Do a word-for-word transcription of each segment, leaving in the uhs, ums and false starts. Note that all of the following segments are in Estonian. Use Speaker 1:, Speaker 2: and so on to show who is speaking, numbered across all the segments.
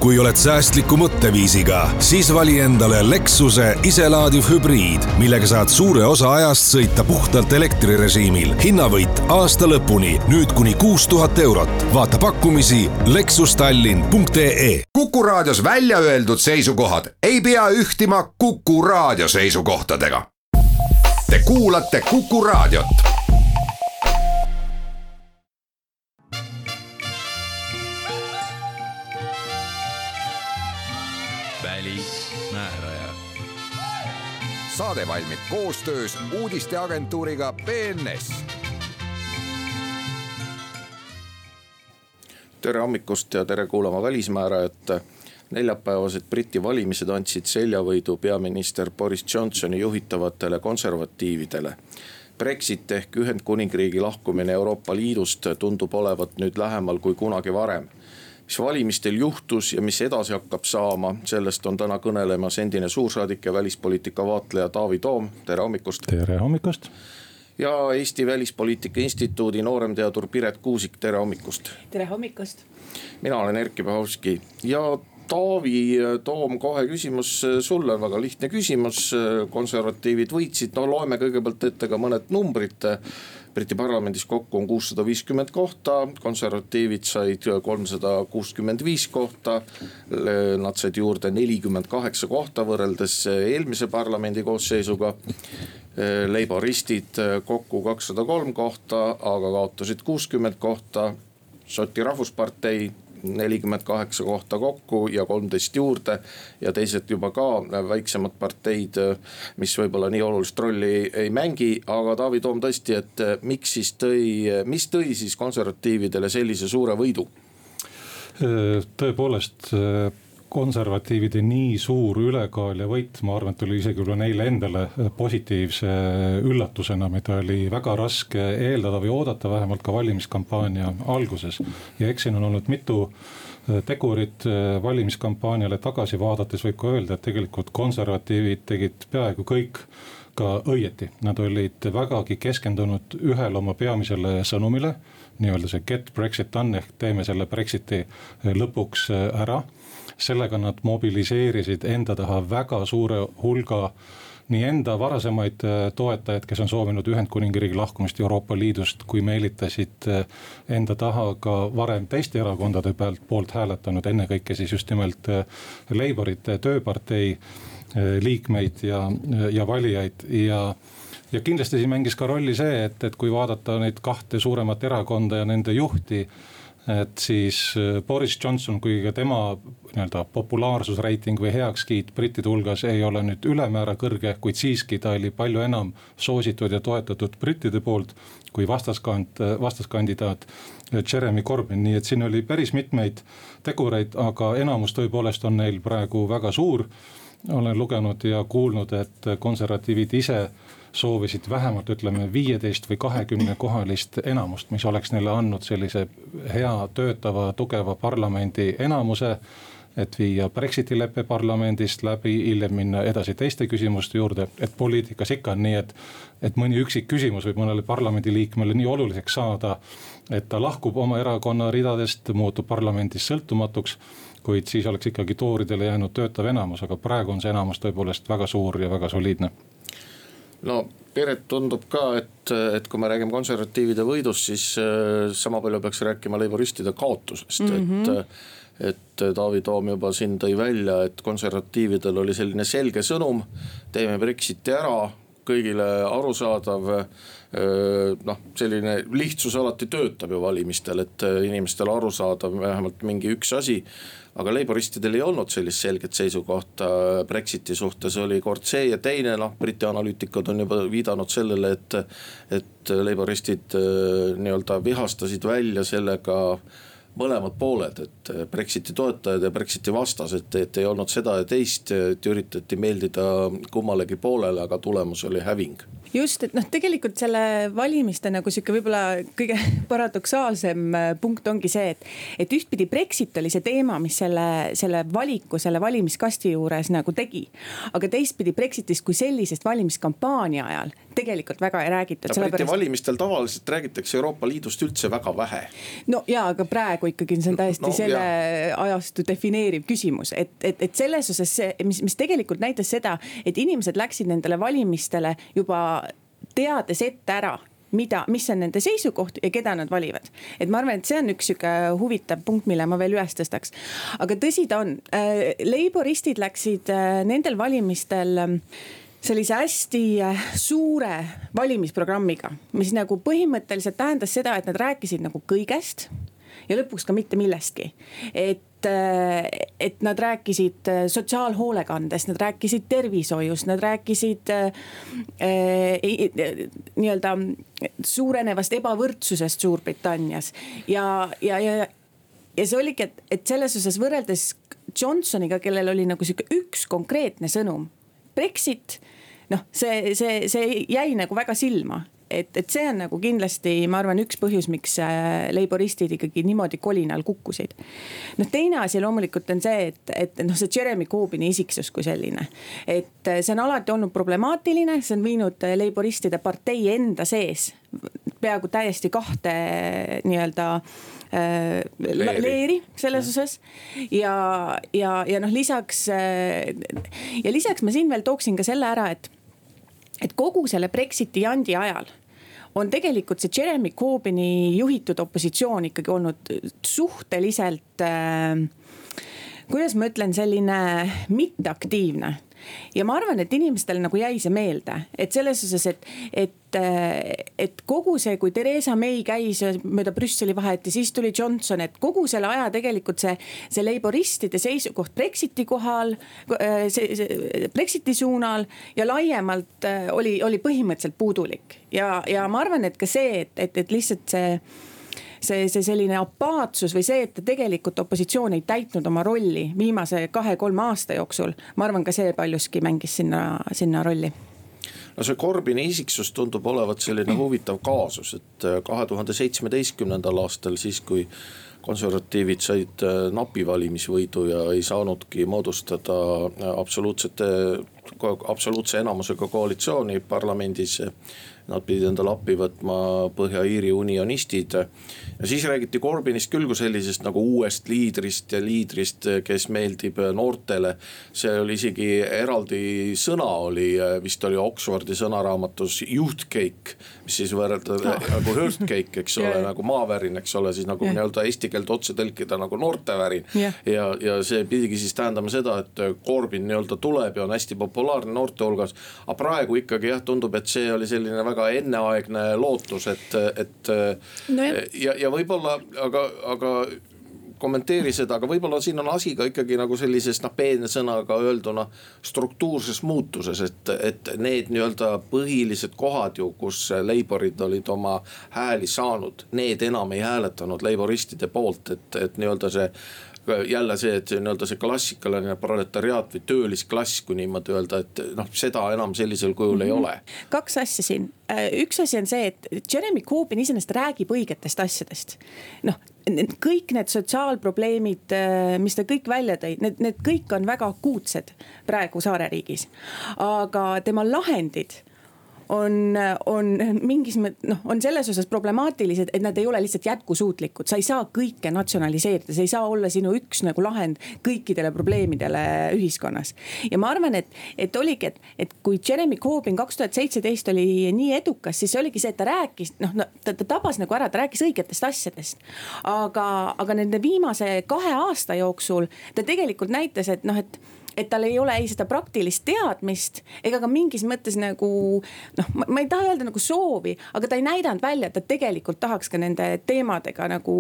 Speaker 1: kui oled säästliku mõtteviisiga, siis vali endale Lexuse iselaadiv hübriid, millega saad suure osa ajast sõita puhtalt elektrirežiimil. Hinnavõit aasta lõpuni, nüüd kuni kuus tuhat eurot. Vaata pakkumisi lexustallin punkt ee.
Speaker 2: Kuku Raadios välja öeldud seisukohad ei pea ühtima Kuku Raadio seisukohtadega. Te kuulate Kuku Raadiot.
Speaker 3: Välismääraja.
Speaker 2: Saade valmib koostöös uudisteagentuuriga B N S.
Speaker 4: Tere hommikust ja tere kuulama Välismäärajat. Neljapäevased Briti valimised andsid seljavõidu peaminister Boris Johnsoni juhitavatele konservatiividele. Brexit ehk Ühendkuningriigi lahkumine Euroopa Liidust tundub olevat nüüd lähemal kui kunagi varem. Mis valimistel juhtus ja mis edasi hakkab saama, sellest on täna kõnelemas endine suursaadik ja välispoliitika vaatleja Taavi Toom. Tere hommikust.
Speaker 5: Tere hommikust.
Speaker 4: Ja Eesti Välispoliitika Instituudi nooremteadur Piret Kuusik. Tere hommikust.
Speaker 6: Tere hommikust.
Speaker 4: Mina olen Erkki Pahovski ja Taavi Toom, kohe küsimus sulle, väga lihtne küsimus. Konservatiivid võitsid, no loeme kõigepealt ette ka mõned numbrid. Briti parlamendis kokku on kuussada viiskümmend kohta, konservatiivid said kolmsada kuuskümmend viis kohta, nad said juurde nelikümmend kaheksa kohta võrreldes eelmise parlamendi koosseisuga. Leiboristid kokku kakssada kolm kohta, aga kaotasid kuuskümmend kohta, Šoti rahvuspartei nelikümmend kaheksa kohta kokku ja kolmteist juurde ja teised juba ka väiksemad parteid, mis võib-olla nii olulist rolli ei mängi, aga Taavi Toom tõesti, et miks siis tõi, mis tõi siis konservatiividele sellise suure võidu?
Speaker 5: Tõepoolest konservatiivide nii suur ülekaal ja võit, ma arvan, et oli isegi üle neile endale positiivse üllatusena, mida oli väga raske eeldada või oodata vähemalt ka valimiskampaania alguses. Ja eks siin on olnud mitu tegurit valimiskampaaniale tagasi vaadates, võib ka öelda, et tegelikult konservatiivid tegid peaaegu kõik ka õieti. Nad olid vägagi keskendunud ühele oma peamisele sõnumile, nii-öelda see Get Brexit Done ehk teeme selle Brexiti lõpuks ära. Sellega nad mobiliseerisid enda taha väga suure hulga nii enda varasemaid toetajaid, kes on soovinud Ühendkuningriigi lahkumist Euroopa Liidust, kui meelitasid enda taha ka varem teiste erakondade pealt poolt hääletanud, ennekõike siis just nimelt Leiborite tööpartei liikmeid ja, ja valijaid ja Ja kindlasti siin mängis ka rolli see, et, et kui vaadata neid kahte suuremat erakonda ja nende juhti, et siis Boris Johnson, kui ka tema nii-öelda populaarsusreiting või heakskiit brittide hulgas ei ole nüüd ülemäära kõrge, kuid siiski ta oli palju enam soositud ja toetatud brittide poolt kui vastaskand, vastaskandidaat Jeremy Corbyn. Nii et siin oli päris mitmeid tegureid, aga enamus tõepoolest on neil praegu väga suur. Olen lugenud ja kuulnud, et konservatiivid ise soovisid vähemalt ütleme viieteist või kahekümne kohalist enamust, mis oleks neile andnud sellise hea, töötava, tugeva parlamendi enamuse, et viia Brexiti leppe parlamendist läbi, hiljem minna edasi teiste küsimuste juurde, et poliitikas ikka on nii, et, et mõni üksik küsimus võib mõnele parlamendi liikmele nii oluliseks saada, et ta lahkub oma erakonna ridadest, muutub parlamendis sõltumatuks, kuid siis oleks ikkagi tooridele jäänud töötav enamus, aga praegu on see enamus tõepoolest väga suur ja väga soliidne.
Speaker 4: No Piret tundub ka, et, et kui me räägime konservatiivide võidust, siis sama palju peaks rääkima leiboristide kaotusest, mm-hmm. et, et Taavi Toom juba siin tõi välja, et konservatiividel oli selline selge sõnum, teeme Brexiti ära, kõigile arusaadav, noh, selline lihtsus alati töötab ju valimistel, et inimestel arusaadav vähemalt mingi üks asi, aga leiboristidel ei olnud sellist selget seisukohta Brexiti suhtes, oli kord see ja teine, noh, Briti analüütikud on juba viidanud sellele, et, et leiboristid nii-öelda vihastasid välja sellega mõlemad pooled, et Brexiti toetajad ja Brexiti vastased, et ei olnud seda ja teist, et üritati meeldida kummalegi poolele, aga tulemus oli häving.
Speaker 6: Just, et noh, tegelikult selle valimiste nagu siuke võib-olla kõige paradoksaalsem punkt ongi see, et, et ühtpidi Brexit oli see teema, mis selle, selle valiku, selle valimiskasti juures nagu tegi. Aga teistpidi Brexitist kui sellisest valimiskampaania ajal tegelikult väga ei räägitud.
Speaker 4: Briti valimistel tavaliselt räägitakse Euroopa Liidust üldse väga vähe.
Speaker 6: No jaa, aga praegu praegu ikkagi see on täiesti
Speaker 4: No,
Speaker 6: no, selle
Speaker 4: jah.
Speaker 6: ajastu defineeriv küsimus, et, et, et selles osas see, mis, mis tegelikult näitas seda, et inimesed läksid nendele valimistele juba teades ette ära, mida, mis on nende seisukoht ja keda nad valivad. Et ma arvan, et see on üks siuke huvitav punkt, mille ma veel üles tõstaks. Aga tõsi ta on, äh, leiboristid läksid äh, nendel valimistel äh, sellise hästi suure valimisprogrammiga, mis nagu põhimõtteliselt tähendas seda, et nad rääkisid nagu kõigest ja lõpuks ka mitte millestki. Et, et nad rääkisid sotsiaalhoolekandest, nad rääkisid tervishoiust, nad rääkisid äh, nii-öelda suurenevast ebavõrdsusest Suurbritannias. Ja, ja, ja, ja see oligi, et, et selles osas võrreldes Johnsoniga, kellel oli nagu siuke üks konkreetne sõnum, Brexit, noh, see, see, see jäi nagu väga silma, et, et see on nagu kindlasti, ma arvan, üks põhjus, miks leiboristid ikkagi niimoodi kolinal kukkusid. Noh, teine asi loomulikult on see, et, et noh, see Jeremy Corbyni isiksus kui selline, et see on alati olnud problemaatiline, see on viinud leiboristide partei enda sees peaaegu täiesti kahte nii-öelda leeri, leeri selles osas ja, ja, ja noh, lisaks ja lisaks ma siin veel tooksin ka selle ära, et, et kogu selle Brexiti jandi ajal on tegelikult see Jeremy Corbyni juhitud opositsioon ikkagi olnud suhteliselt äh, kuidas ma ütlen, selline mitteaktiivne. Ja ma arvan, et inimestel nagu jäi see meelde, et selles osas, et, et, et kogu see, kui Theresa May käis mööda Brüsseli vahet ja siis tuli Johnson, et kogu selle aja tegelikult see, see leiboristide seisukoht Brexiti kohal, see, see Brexiti suunal ja laiemalt oli, oli põhimõtteliselt puudulik. Ja, ja ma arvan, et ka see, et, et, et lihtsalt see see, see selline apaatsus või see, et tegelikult opositsioon ei täitnud oma rolli viimase kahe-kolme aasta jooksul. Ma arvan, ka see paljuski mängis sinna, sinna rolli.
Speaker 4: No see Corbyni isiksus tundub olevat selline huvitav kaasus, et kahe tuhande seitsmeteistkümnendal aastal siis, kui konservatiivid said napi valimisvõidu ja ei saanudki moodustada absoluutsete, absoluutse enamusega koalitsiooni parlamendis. Nad pidid endale appi võtma Põhja-Iiri unionistid. Ja siis räägiti Corbynist küll kui sellisest nagu uuest liidrist ja liidrist, kes meeldib noortele. See oli isegi eraldi sõna oli, vist oli Oxfordi sõnaraamatus youth cake, mis siis võrrelda oh. nagu earth cake, eks ole, yeah. nagu maavärin, eks ole, siis nagu yeah. nii-öelda eesti keelt otse tõlkida nagu noortevärin. Yeah. Ja, ja see pidigi siis tähendama seda, et Corbyn nii-öelda tuleb ja on hästi populaarne noorte hulgas. Aga praegu ikkagi jah, tundub, et see oli selline väga enneaegne lootus, et, et no ja, ja võib-olla, aga, aga kommenteeri seda, aga võib-olla siin on asi ka ikkagi nagu sellises noh, peene sõnaga öelduna struktuurses muutuses, et, et need nii-öelda põhilised kohad ju, kus leiborid olid oma hääli saanud, need enam ei hääletanud leiboristide poolt, et, et nii-öelda see jälle see, et nii-öelda see klassikaline proletariaat või töölisklass, kui niimoodi öelda, et noh, seda enam sellisel kujul mm-hmm. ei ole.
Speaker 6: Kaks asja siin. Üks asi on see, et Jeremy Corbyn iseenesest räägib õigetest asjadest. Noh, kõik need sotsiaalprobleemid, mis ta kõik välja tõi, need, need kõik on väga akuutsed praegu saareriigis. Aga tema lahendid on, on mingis mõttes, noh, on selles osas problemaatilised, et nad ei ole lihtsalt jätkusuutlikud. Sa ei saa kõike natsionaliseerida, see ei saa olla sinu üks nagu lahend kõikidele probleemidele ühiskonnas. Ja ma arvan, et, et oligi, et, et kui Jeremy Corbyn kaks tuhat seitseteist oli nii edukas, siis oligi see, et ta rääkis, noh, ta, ta tabas nagu ära, ta rääkis õigetest asjadest. Aga, aga nende viimase kahe aasta jooksul ta tegelikult näitas, et noh, et et tal ei ole ei seda praktilist teadmist ega ka mingis mõttes nagu, noh, ma ei taha öelda nagu soovi, aga ta ei näidanud välja, et ta tegelikult tahaks ka nende teemadega nagu,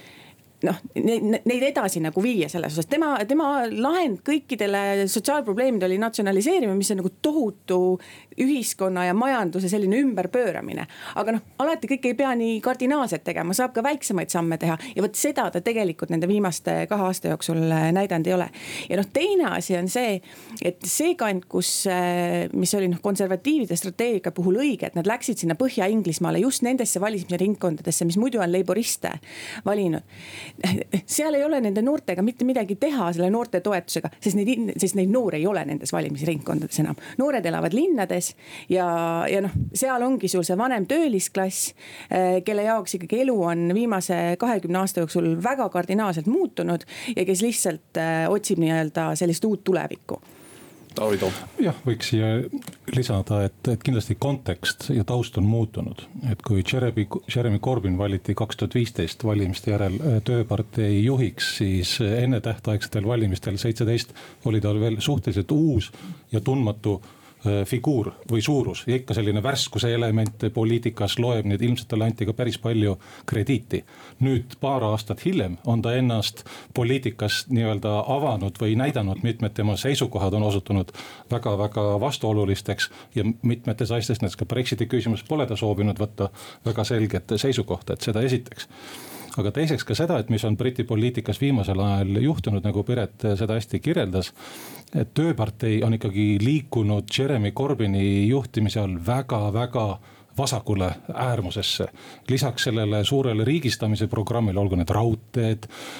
Speaker 6: noh, neid edasi nagu viia selles osas. Tema, tema lahend kõikidele sotsiaalprobleemid oli natsionaliseerima, mis on nagu tohutu ühiskonna ja majanduse selline ümberpööramine. Aga noh, alati kõik ei pea nii kardinaalselt tegema, saab ka väiksemaid samme teha. Ja võt seda ta tegelikult nende viimaste kahe aasta jooksul näidanud ei ole. Ja noh, teine asi on see, et see kant, kus, mis oli noh, konservatiivide strateegia puhul õige, et nad läksid sinna Põhja-Inglismaale just nendesse valimisringkondadesse, mis muidu on leiboriste valinud. seal ei ole nende noortega mitte midagi teha selle noorte toetusega, sest neid, sest neid noori ei ole nendes valimisringkondades enam. Noored elavad linnades ja, ja noh, seal ongi sul see vanem töölisklass, kelle jaoks ikkagi elu on viimase kahekümne aasta jooksul väga kardinaalselt muutunud ja kes lihtsalt otsib nii-öelda sellist uut tulevikku.
Speaker 4: Taavi.
Speaker 5: jah, võiks siia lisada, et, et kindlasti kontekst ja taust on muutunud. Et kui Jeremy, Jeremy Corbyn valiti kaks tuhat viisteist valimiste järel tööpartei juhiks, siis enne tähtaegsetel valimistel seitseteist oli tal veel suhteliselt uus ja tundmatu figuur või suurus ja ikka selline värskuse element poliitikas loeb, nii et ilmselt talle anti ka päris palju krediiti. Nüüd paar aastat hiljem on ta ennast poliitikas nii-öelda avanud või näidanud, mitmed tema seisukohad on osutunud väga-väga vastuolulisteks ja mitmetes asjades, näiteks ka Brexiti küsimus pole ta soovinud võtta väga selget seisukohta, et seda esiteks. Aga teiseks ka seda, et mis on Briti poliitikas viimasel ajal juhtunud, nagu Piret seda hästi kirjeldas, et tööpartei on ikkagi liikunud Jeremy Corbyni juhtimise all väga-väga vasakule äärmusesse. Lisaks sellele suurele riigistamise programmile, olgu need raudteed,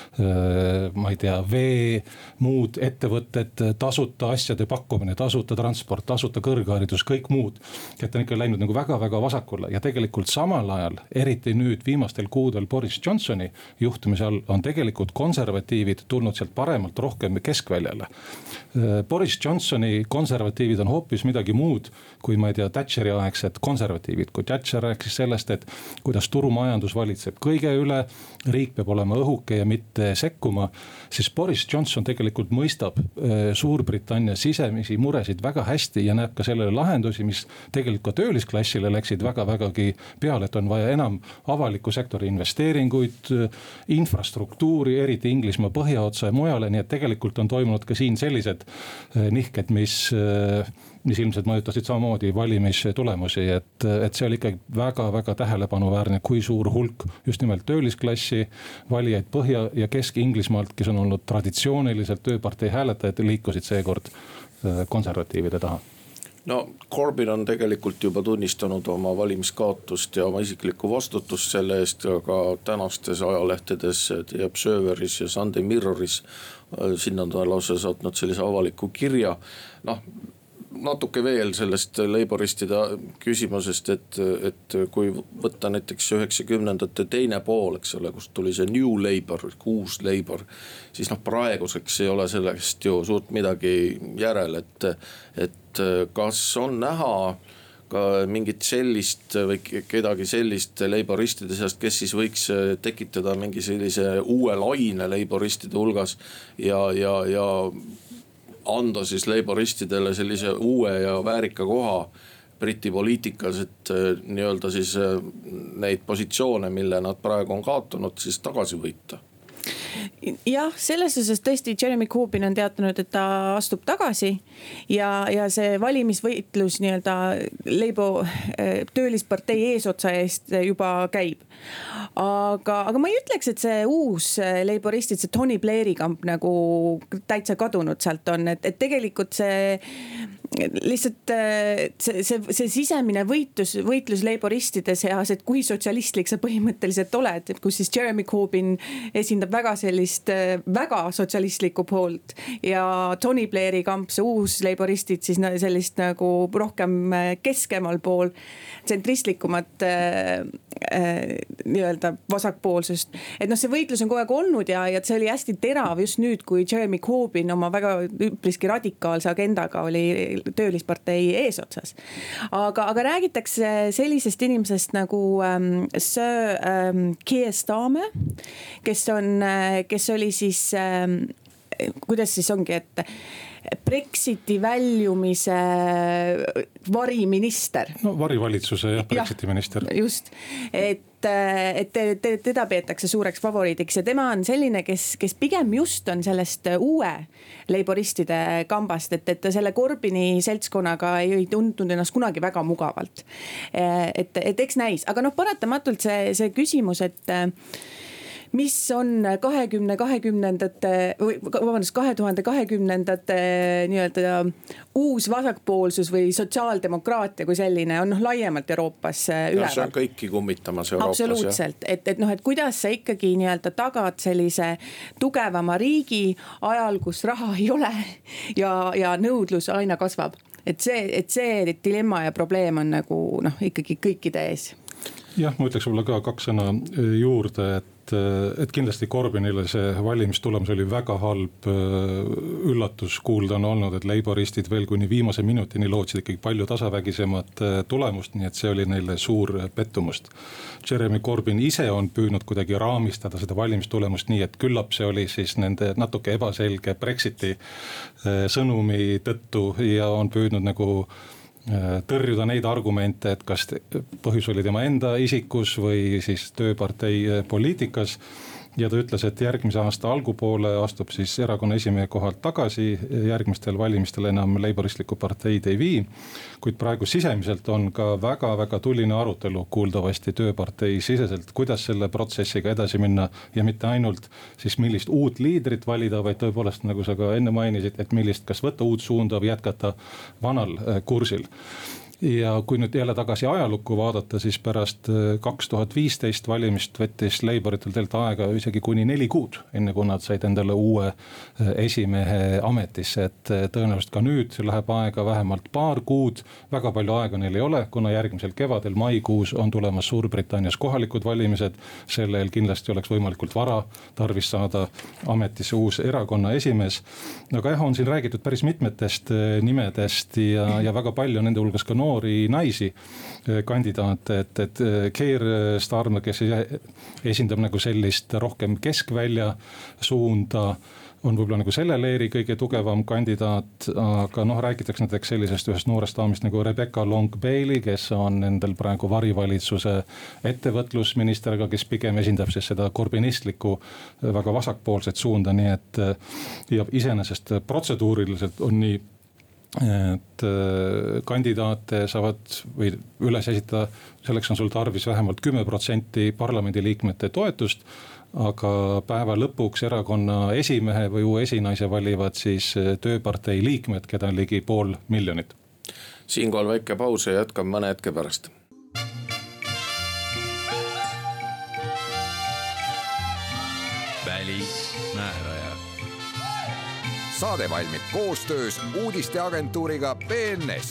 Speaker 5: ma ei tea, vee, muud ettevõtted, tasuta asjade pakkumine, tasuta transport, tasuta kõrgharidus, kõik muud. Et on ikka läinud nagu väga-väga vasakule ja tegelikult samal ajal, eriti nüüd viimastel kuudel Boris Johnsoni juhtimise all on tegelikult konservatiivid tulnud sealt paremalt rohkem keskväljale. Boris Johnsoni konservatiivid on hoopis midagi muud kui ma ei tea Thatcheri aegsed konservatiivid, kui Thatcher rääkis sellest, et kuidas turumajandus valitseb kõige üle, riik peab olema õhuke ja mitte sekkuma, siis Boris Johnson tegelikult mõistab Suurbritannia sisemisi muresid väga hästi ja näeb ka sellele lahendusi, mis tegelikult ka töölisklassile läksid väga-vägagi peale, et on vaja enam avaliku sektori investeeringuid, infrastruktuuri, eriti Inglismaa põhjaotsa ja mujale, nii et tegelikult on toimunud ka siin sellised nihked, mis mis ilmselt mõjutasid samamoodi valimistulemusi, et, et see oli ikkagi väga-väga tähelepanuväärne, kui suur hulk just nimelt töölisklassi valijaid Põhja- ja Kesk-Inglismaalt, kes on olnud traditsiooniliselt tööpartei hääletajad, liikusid seekord konservatiivide taha.
Speaker 4: No Corbyn on tegelikult juba tunnistanud oma valimiskaotust ja oma isiklikku vastutust selle eest, aga tänastes ajalehtedes The Observeris ja Sunday Mirroris sinna on ta lausa saatnud sellise avaliku kirja. Noh, natuke veel sellest leiboristide küsimusest, et, et kui võtta näiteks üheksakümnendate teine pool, eks ole, kust tuli see New Labour, uus Labour, siis noh, praeguseks ei ole sellest ju suurt midagi järel, et, et kas on näha ka mingit sellist või kedagi sellist leiboristide seast, kes siis võiks tekitada mingi sellise uue laine leiboristide hulgas ja, ja, ja anda siis leiboristidele sellise uue ja väärika koha Briti poliitikas, et nii-öelda siis neid positsioone, mille nad praegu on kaotanud, siis tagasi võita.
Speaker 6: jah, selles osas tõesti Jeremy Corbyn on teatanud, et ta astub tagasi ja, ja see valimisvõitlus nii-öelda Leibo töölispartei eesotsa eest juba käib. Aga, aga ma ei ütleks, et see uus leiboristid, see Tony Blairi kamp nagu täitsa kadunud sealt on, et, et tegelikult see lihtsalt see, see, see sisemine võitlus, võitlus leiboristide seas, et kui sotsialistlik sa põhimõtteliselt oled, kus siis Jeremy Corbyn esindab väga sellist väga sotsialistlikku poolt ja Tony Blairi kamp, see uus leiboristid siis sellist nagu rohkem keskemal pool, tsentristlikumad äh, nii-öelda vasakpoolsust. Et noh, see võitlus on kogu aeg olnud ja, ja see oli hästi terav just nüüd, kui Jeremy Corbyn oma väga üpriski radikaalse agendaga oli töölispartei eesotsas. Aga, aga räägitakse sellisest inimesest nagu ähm, Sir ähm, Keir Starmer, kes on, kes oli siis ähm, kuidas siis ongi, et Brexiti väljumise variminister.
Speaker 5: No varivalitsuse ja Brexiti minister.
Speaker 6: Just, et, et te, te, teda peetakse suureks favoriidiks ja tema on selline, kes, kes pigem just on sellest uue leiboristide kambast, et, et ta selle Corbyni seltskonnaga ei tundunud ennast kunagi väga mugavalt. Et, et eks näis, aga noh, paratamatult see, see küsimus, et mis on kahekümne kahekümnendate või vabandust, kahe tuhande kahekümnendate nii-öelda uus vasakpoolsus või sotsiaaldemokraatia kui selline on noh laiemalt Euroopas üleval.
Speaker 4: See on kõiki kummitamas Euroopas.
Speaker 6: Absoluutselt, et, et noh, et kuidas sa ikkagi nii-öelda tagad sellise tugevama riigi ajal, kus raha ei ole ja, ja nõudlus aina kasvab. Et see, et see dilemma ja probleem on nagu noh, ikkagi kõikide ees.
Speaker 5: Jah, ma ütleks võib-olla ka kaks sõna juurde, et, et kindlasti Corbynile see valimistulemus oli väga halb üllatus. Kuulda on olnud, et leiboristid veel kuni viimase minutini lootsid ikkagi palju tasavägisemat tulemust, nii et see oli neile suur pettumust. Jeremy Corbyn ise on püüdnud kuidagi raamistada seda valimistulemust nii, et küllap see oli siis nende natuke ebaselge Brexiti sõnumi tõttu ja on püüdnud nagu tõrjuda neid argumente, et kas põhjus oli tema enda isikus või siis tööpartei poliitikas. Ja ta ütles, et järgmise aasta algupoole astub siis erakonna esimehe kohalt tagasi, järgmistel valimistel enam leiboristlikku parteid ei vii. Kuid praegu sisemiselt on ka väga-väga tuline arutelu kuuldavasti tööpartei siseselt, kuidas selle protsessiga edasi minna ja mitte ainult siis millist uut liidrit valida, vaid tõepoolest, nagu sa ka enne mainisid, et millist kas võtta uut suunda või jätkata vanal kursil. Ja kui nüüd jälle tagasi ajalukku vaadata, siis pärast kaks tuhat viisteist valimist võttis Labouritel teilt aega isegi kuni neli kuud, enne kui nad said endale uue esimehe ametisse. Et tõenäoliselt ka nüüd läheb aega vähemalt paar kuud, väga palju aega neil ei ole, kuna järgmisel kevadel maikuus on tulemas Suurbritannias kohalikud valimised. Sellel kindlasti oleks võimalikult vara tarvis saada ametisse uus erakonna esimees. Aga jah, on siin räägitud päris mitmetest nimedest ja, ja väga palju nende hulgas ka noori naisi kandidaate, et, et Keir Starmer, kes esindab nagu sellist rohkem keskvälja suunda, on võib-olla nagu selle leeri kõige tugevam kandidaat, aga noh, räägitakse näiteks sellisest ühest noorest daamist nagu Rebecca Long-Bailey, kes on endal praegu varivalitsuse ettevõtlusminister, aga kes pigem esindab siis seda korbinistlikku väga vasakpoolset suunda, nii et ja iseenesest protseduuriliselt on nii, et kandidaate saavad või üles esitada, selleks on sul tarvis vähemalt kümme protsenti parlamendiliikmete toetust, aga päeva lõpuks erakonna esimehe või uue esinaise valivad siis tööpartei liikmed, keda on ligi pool miljonit.
Speaker 4: Siinkohal väike paus ja jätkame mõne hetke pärast.
Speaker 2: Välismääraja. Saade valmib koostöös uudisteagentuuriga B N S.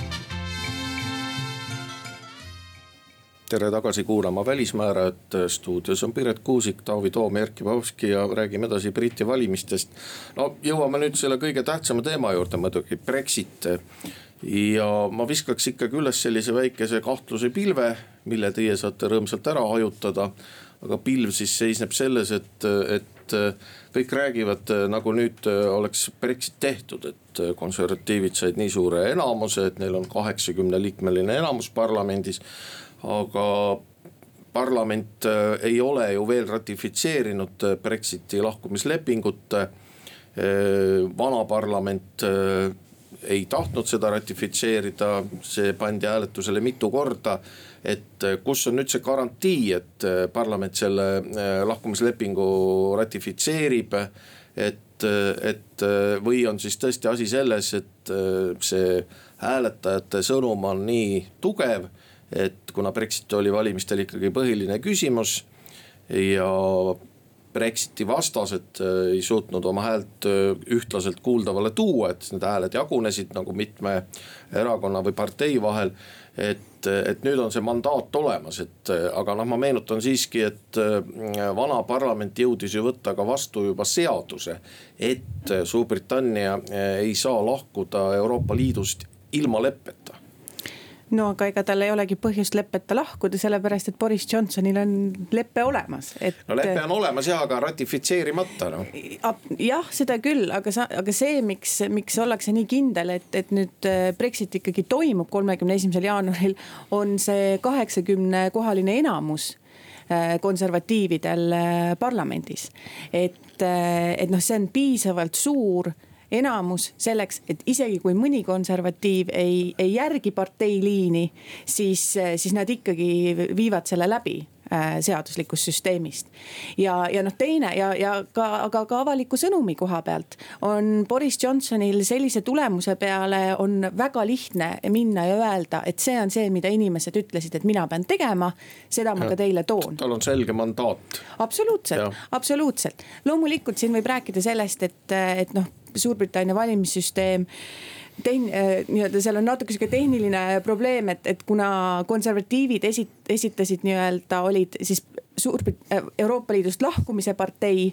Speaker 4: Tere tagasi kuulama Välismäärajat. Stuudios on Piret Kuusik, Taavi Toom, Erkki Pahovski ja räägime edasi Briti valimistest. No jõuame nüüd selle kõige tähtsama teema juurde, muidugi Brexit. Ja ma viskaks ikkagi üles sellise väikese kahtluse pilve, mille teie saate rõõmsalt ära hajutada. Aga pilv siis seisneb selles, et, et kõik räägivad, nagu nüüd oleks Brexit tehtud, et konservatiivid said nii suure enamuse, et neil on kaheksakümne liikmeline enamus parlamendis. Aga parlament ei ole ju veel ratifitseerinud Brexiti lahkumislepingut. Vana parlament ei tahtnud seda ratifitseerida, see pandi hääletusele mitu korda, et kus on nüüd see garantii, et parlament selle lahkumislepingu ratifitseerib, et, et või on siis tõesti asi selles, et see hääletajate sõnum on nii tugev, et kuna Brexit oli valimistel ikkagi põhiline küsimus ja Brexiti vastased ei suutnud oma häält ühtlaselt kuuldavale tuua, et need hääled jagunesid nagu mitme erakonna või partei vahel, et, et nüüd on see mandaat olemas, et aga noh, ma meenutan siiski, et vana parlament jõudis ju võtta ka vastu juba seaduse, et Suurbritannia ei saa lahkuda Euroopa Liidust ilma leppeta.
Speaker 6: No aga ega tal ei olegi põhjust leppeta lahkuda, sellepärast et Boris Johnsonil on leppe olemas. Et...
Speaker 4: No leppe on olemas jah, aga ratifitseerimata. No.
Speaker 6: Jah, seda küll, aga, sa, aga see, miks, miks ollakse nii kindel, et, et nüüd Brexit ikkagi toimub kolmekümne esimesel jaanuaril, on see kaheksakümne kohaline enamus konservatiividel parlamendis. Et, et noh, see on piisavalt suur enamus selleks, et isegi kui mõni konservatiiv ei, ei järgi partei liini, siis, siis nad ikkagi viivad selle läbi. seaduslikust süsteemist. ja, ja noh, teine ja, ja ka, aga ka avaliku sõnumi koha pealt on Boris Johnsonil sellise tulemuse peale on väga lihtne minna ja öelda, et see on see, mida inimesed ütlesid, et mina pean tegema, seda ma ka teile toon.
Speaker 4: Tal on selge mandaat.
Speaker 6: Absoluutselt, absoluutselt. Loomulikult siin võib rääkida sellest, et, et noh, Suurbritannia valimissüsteem Tehn, nii-öelda seal on natuke siuke tehniline probleem, et, et kuna konservatiivid esit, esitasid nii-öelda olid siis Suurbrit-, Euroopa Liidust lahkumise partei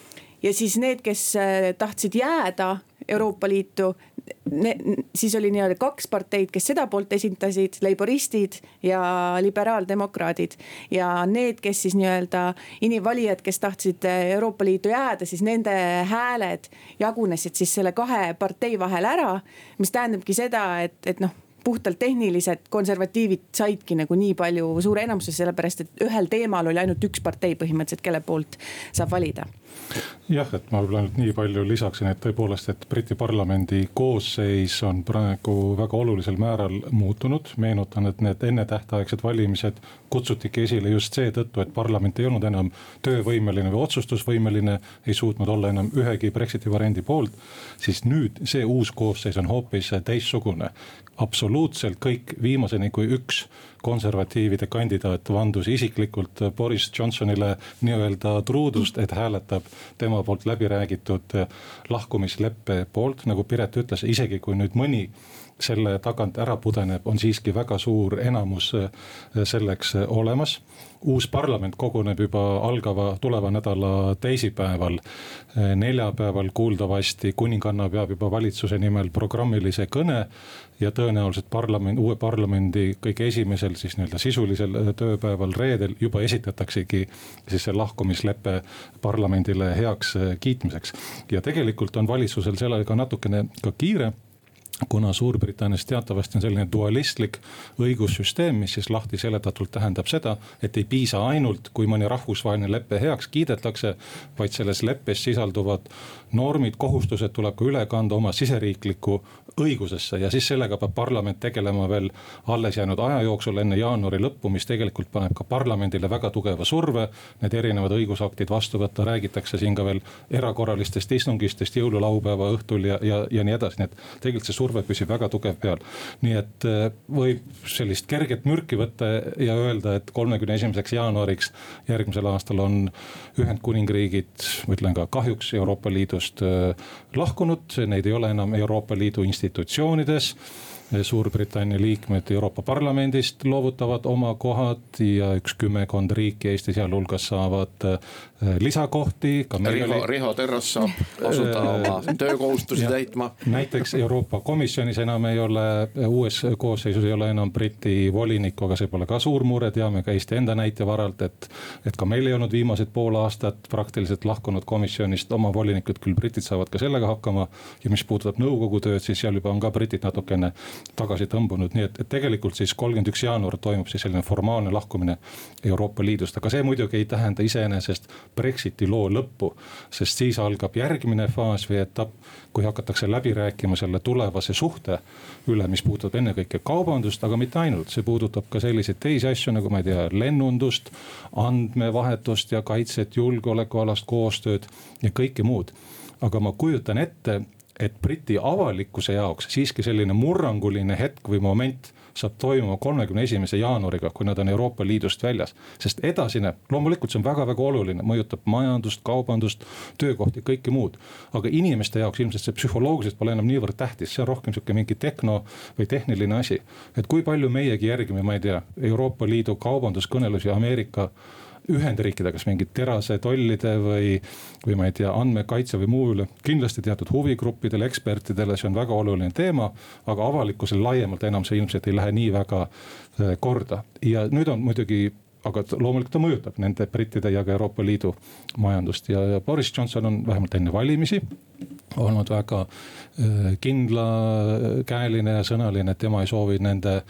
Speaker 6: ja siis need, kes tahtsid jääda Euroopa Liitu, ne, siis oli nii-öelda kaks parteid, kes seda poolt esindasid, leiboristid ja liberaaldemokraadid ja need, kes siis nii-öelda inimvalijad, kes tahtsid Euroopa Liitu jääda, siis nende hääled jagunesid siis selle kahe partei vahel ära, mis tähendabki seda, et, et noh, puhtalt tehnilised konservatiivid saidki nagu nii palju suure enamuse, sellepärast et ühel teemal oli ainult üks partei põhimõtteliselt, kelle poolt saab valida.
Speaker 5: Jah, et ma võib-olla ainult nii palju lisaksin, et tõepoolest, et Briti parlamendi koosseis on praegu väga olulisel määral muutunud. Meenutan, et need ennetähtaegsed valimised kutsutiki esile just seetõttu, et parlament ei olnud enam töövõimeline või otsustusvõimeline, ei suutnud olla enam ühegi Brexiti variandi poolt, siis nüüd see uus koosseis on hoopis teissugune. Absoluutselt kõik viimaseni kui üks konservatiivide kandidaat vandus isiklikult Boris Johnsonile nii-öelda truudust, et hääletab tema poolt läbi räägitud lahkumisleppe poolt, nagu Piret ütles, isegi kui nüüd mõni selle tagant ära pudeneb, on siiski väga suur enamus selleks olemas. Uus parlament koguneb juba algava tuleva nädala teisipäeval. Neljapäeval kuuldavasti kuninganna peab juba valitsuse nimel programmilise kõne ja tõenäoliselt parlament, uue parlamendi kõige esimesel siis nii-öelda sisulisel tööpäeval reedel juba esitataksegi siis see lahkumisleppe parlamendile heaks kiitmiseks. Ja tegelikult on valitsusel sellega natukene ka kiire, kuna Suurbritannias teatavasti on selline dualistlik õigussüsteem, mis siis lahti seletatult tähendab seda, et ei piisa ainult, kui mõni rahvusvaheline leppe heaks kiidetakse, vaid selles leppes sisalduvad normid, kohustused tuleb ka üle kanda oma siseriikliku õigusesse ja siis sellega peab parlament tegelema veel alles jäänud aja jooksul enne jaanuari lõppu, mis tegelikult paneb ka parlamendile väga tugeva surve, need erinevad õigusaktid vastu võtta, räägitakse siin ka veel erakorralistest istungistest jõululaupäeva õhtul ja, ja, ja nii edasi, nii et tegelikult see surve püsib väga tugev peal. Nii et võib sellist kerget mürki võtta ja öelda, et kolmekümne esimeseks jaanuariks järgmisel aastal on Ühendkuningriigid, ütlen ka kahjuks Euroopa Liidust lahkunud, neid ei ole enam Euroopa Liidu institutsioonides. Suurbritannia liikmed Euroopa Parlamendist loovutavad oma kohad ja üks kümmekond riiki Eesti sealhulgas saavad lisakohti.
Speaker 4: Riho, Riho Terras saab asuda oma töökohustusi ja, täitma.
Speaker 5: Näiteks Euroopa Komisjonis enam ei ole, uues koosseisus ei ole enam Briti volinikku, aga see pole ka suur mure, teame ka Eesti enda näite varalt, et, et ka meil ei olnud viimased pool aastat praktiliselt lahkunud komisjonist oma volinikud, küll britid saavad ka sellega hakkama ja mis puudutab nõukogu tööd, siis seal juba on ka britid natukene tagasi tõmbunud, nii et, et tegelikult siis kolmkümmend üks jaanuar toimub siis selline formaalne lahkumine Euroopa Liidust, aga see muidugi ei tähenda iseenesest Brexiti loo lõppu, sest siis algab järgmine faas või etapp, kui hakatakse läbi rääkima selle tulevase suhte üle, mis puudutab ennekõike kaubandust, aga mitte ainult, see puudutab ka selliseid teisi asju, nagu ma ei tea, lennundust, andmevahetust ja kaitset, julgeolekualast koostööd ja kõike muud. Aga ma kujutan ette, et Briti avalikkuse jaoks siiski selline murranguline hetk või moment saab toimuma kolmekümne esimese jaanuariga, kui nad on Euroopa Liidust väljas. Sest edasine, loomulikult see on väga-väga oluline, mõjutab majandust, kaubandust, töökohti, kõike muud. Aga inimeste jaoks ilmselt see psühholoogiliselt pole enam niivõrd tähtis, see on rohkem siuke mingi tehno või tehniline asi. Et kui palju meiegi järgime, ma ei tea, Euroopa Liidu kaubanduskõnelusi Ameerika Ühendriikide, kas mingid terase tollide või, või ma ei tea, andmekaitse või muu üle. Kindlasti teatud huvigruppidele, ekspertidele, see on väga oluline teema, aga avalikkusel laiemalt enam see ilmselt ei lähe nii väga korda. Ja nüüd on muidugi, aga loomulikult ta mõjutab nende brittide ja ka Euroopa Liidu majandust ja, ja Boris Johnson on vähemalt enne valimisi olnud väga kindlakäeline ja sõnaline, et tema ei soovi nende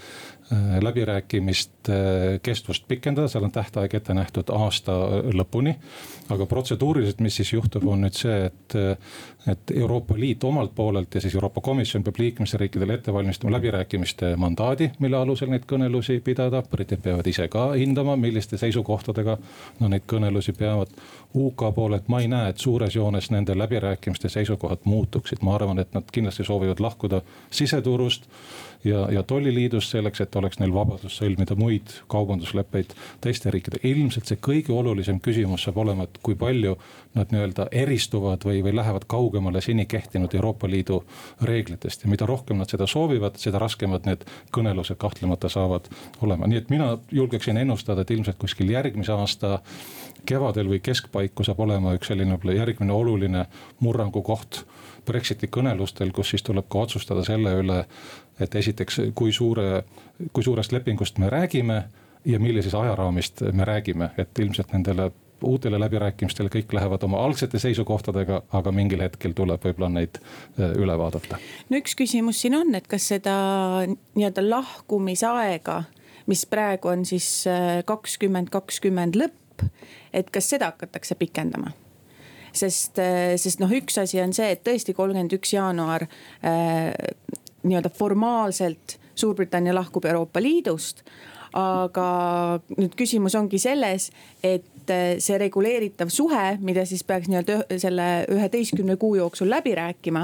Speaker 5: läbirääkimist kestvust pikendada, seal on tähtaeg ette nähtud aasta lõpuni. aga protseduuriliselt, mis siis juhtub, on nüüd see, et, et Euroopa Liit omalt poolelt ja siis Euroopa Komisjon peab liikmesriikidele ette valmistama läbirääkimiste mandaadi, mille alusel neid kõnelusi pidada. Britid peavad ise ka hindama, milliste seisukohtadega no, neid kõnelusi peavad. U K poolelt ma ei näe, et suures joones nende läbirääkimiste seisukohad muutuksid. Ma arvan, et nad kindlasti soovivad lahkuda siseturust ja, ja tolliliidust selleks, et oleks neil vabadus sõlmida muid kaubandusleppeid teiste riikide. Ilmselt see kõige olulisem küsimus saab olema, et kui palju nad nii-öelda eristuvad või, või lähevad kaugemale seni kehtinud Euroopa Liidu reeglitest. Ja mida rohkem nad seda soovivad, seda raskemad need kõnelused kahtlemata saavad olema. Nii et mina julgeksin ennustada, et ilmselt kuskil järgmise aasta kevadel või keskpaiku saab olema üks selline järgmine oluline murrangu koht Brexiti kõnelustel, kus siis tuleb ka otsustada selle üle, et esiteks, kui suure, kui suurest lepingust me räägime ja millises ajaraamist me räägime, et ilmselt nendele uutele läbirääkimistele kõik lähevad oma algsete seisukohtadega, aga mingil hetkel tuleb võib-olla neid üle vaadata.
Speaker 6: No üks küsimus siin on, et kas seda nii-öelda lahkumisaega, mis praegu on siis kakskümmend kakskümmend lõpp, et kas seda hakatakse pikendama? Sest, sest noh, üks asi on see, et tõesti kolmkümmend üks jaanuar äh, nii-öelda formaalselt Suurbritannia lahkub Euroopa Liidust, aga nüüd küsimus ongi selles, et see reguleeritav suhe, mida siis peaks nii-öelda selle üheteistkümne kuu jooksul läbi rääkima,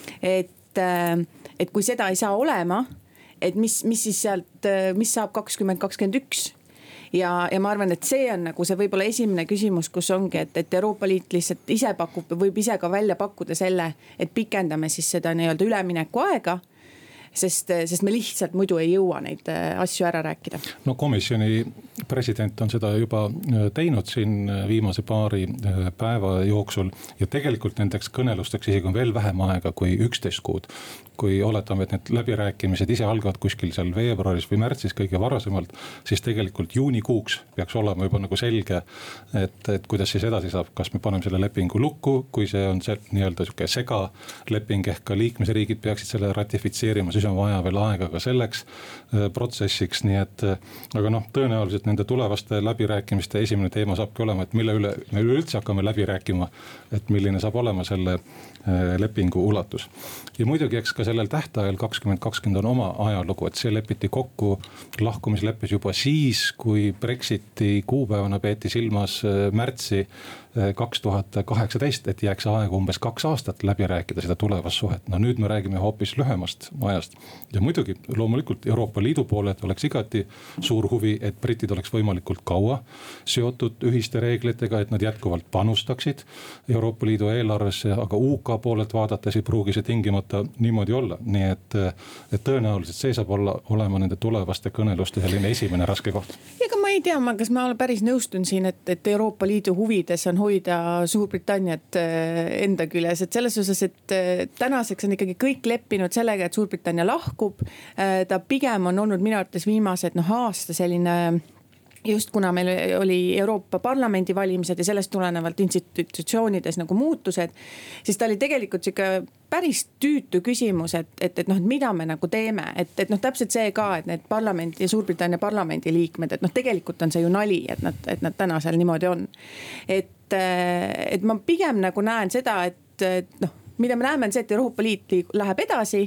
Speaker 6: et, et kui seda ei saa olema, et mis, mis siis sealt, mis saab kakskümmend kakskümmend üks. Ja, ja ma arvan, et see on nagu see võib-olla esimene küsimus, kus ongi, et, et Euroopa Liit lihtsalt ise pakub, võib ise ka välja pakkuda selle, et pikendame siis seda nii-öelda ülemineku aega, sest, sest me lihtsalt muidu ei jõua neid asju ära rääkida.
Speaker 5: No komisjoni president on seda juba teinud siin viimase paari päeva jooksul ja tegelikult nendeks kõnelusteks isegi on veel vähem aega kui üksteist kuud. Kui oletame, et need läbirääkimised ise algavad kuskil seal veebruaris või märtsis kõige varasemalt, siis tegelikult juunikuuks peaks olema juba nagu selge, et, et kuidas siis edasi saab, kas me paneme selle lepingu lukku, kui see on see nii-öelda siuke sega leping ehk ka liikmesriigid peaksid selle ratifitseerima, siis on vaja veel aega ka selleks protsessiks, nii et aga noh, tõenäoliselt nende tulevaste läbirääkimiste esimene teema saabki olema, et mille üle me üldse hakkame läbi rääkima, et milline saab olema selle lepingu ulatus. Ja muidugi eks ka sellel tähtajal kakskümmend kakskümmend on oma ajalugu, et see lepiti kokku lahkumisleppes juba siis, kui Brexiti kuupäevana peeti silmas märtsi kaks tuhat kaheksateist, et jääks aega umbes kaks aastat läbi rääkida seda tulevast suhet. No nüüd me räägime hoopis lühemast ajast. Ja muidugi loomulikult Euroopa Liidu poole, et oleks igati suur huvi, et britid oleks võimalikult kaua seotud ühiste reeglitega, et nad jätkuvalt panustaksid Euroopa Liidu eelarvesse, aga U K poolelt vaadates ei pruugi see tingimata niimoodi olla. Nii et, et tõenäoliselt see saab olla olema nende tulevaste kõneluste selline esimene raske koht.
Speaker 6: Ja ka ma ei tea, kas ma päris nõustun siin, et, et Euroopa Liidu huvides on hoida Suurbritanniat enda küljes, et selles osas, et tänaseks on ikkagi kõik leppinud sellega, et Suurbritannia lahkub. Ta pigem on olnud minu arvates viimased noh, aasta selline just kuna meil oli Euroopa Parlamendi valimised ja sellest tulenevalt institutsioonides nagu muutused, siis ta oli tegelikult siuke päris tüütu küsimus, et, et, et noh, et mida me nagu teeme, et, et noh, täpselt see ka, et need parlamendi ja Suurbritannia parlamendi liikmed, et noh, tegelikult on see ju nali, et nad, et nad täna seal niimoodi on. Et, et ma pigem nagu näen seda, et, et noh, mida me näeme on see, et Euroopa Liit läheb edasi,